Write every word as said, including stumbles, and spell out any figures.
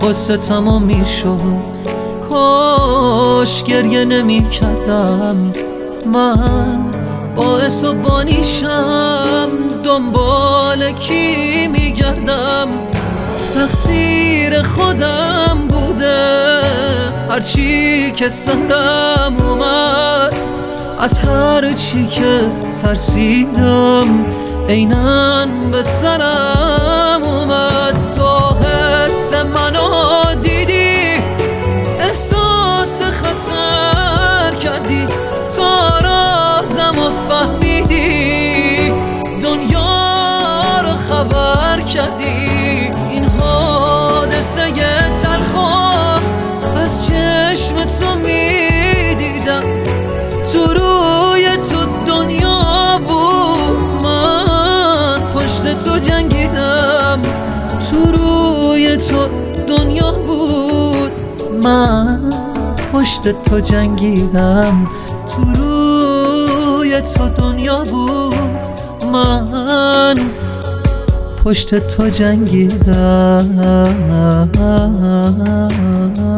قصه تمام میشد. کاش گریه نمی کردم، من باعث و بانیشم، دنبال کی میگردم؟ تقصیر خودم بوده، هرچی که سرم اومد، از هر چی که ترسیدم عیناً به سرم اومد. تو حس منو دیدی، احساس خطر کردی، تا رازمو فهمیدی، دنیا رو خبر کردی. این حادثه تلخو از چشم تو میدیدم، تو روی تو دنیا بود، من پشت تو جنگیدم. تو روی تو دنیا بود، من پشت تو جنگیدم. تو روی تو دنیا بود، من پشت تو جنگیدم.